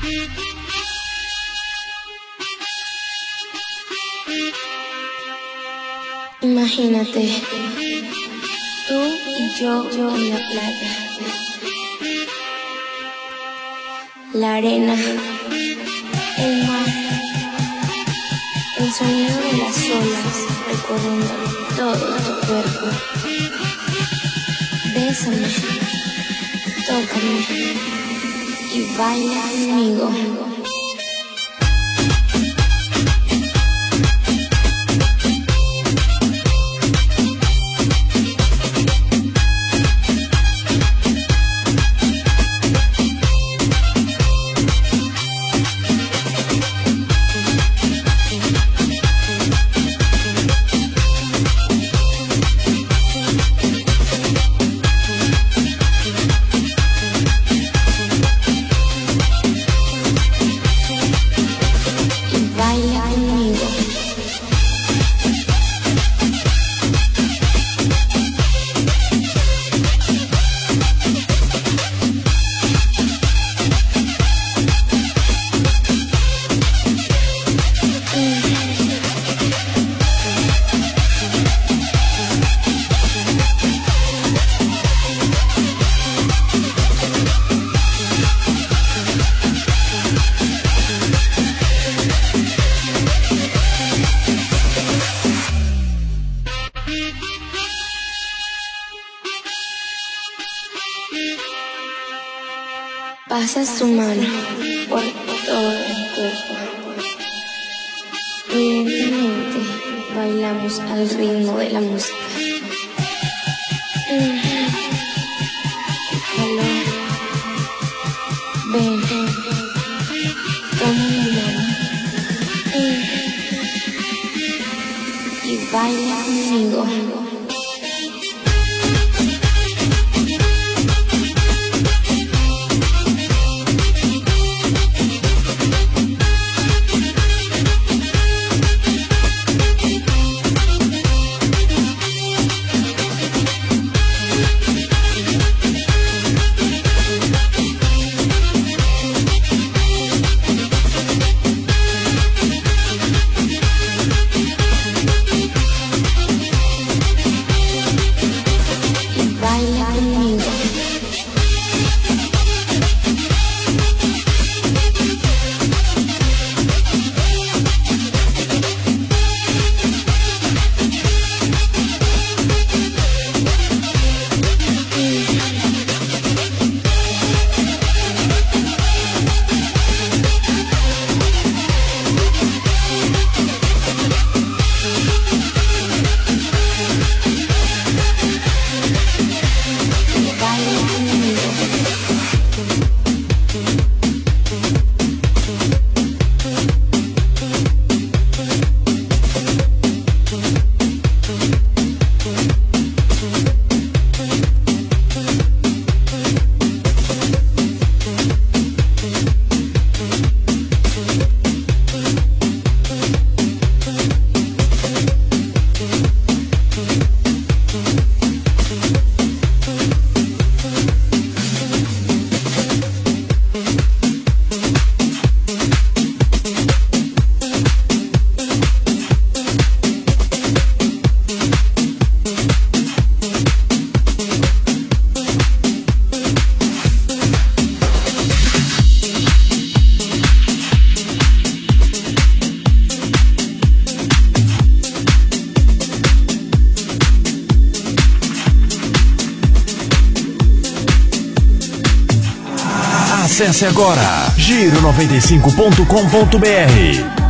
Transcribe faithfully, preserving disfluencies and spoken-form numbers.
Imagínate, tú y yo, yo en la playa, la arena, el mar, el sonido de las olas recorriendo todo tu cuerpo. Bésame, tócame y baila conmigo. Pasas tu mano por todo el cuerpo. Evidentemente bailamos al ritmo de la música. Mm. Qué calor. Ven, toma mi mano. Mm. Y baila conmigo. Acesse agora giro noventa e cinco ponto com ponto br.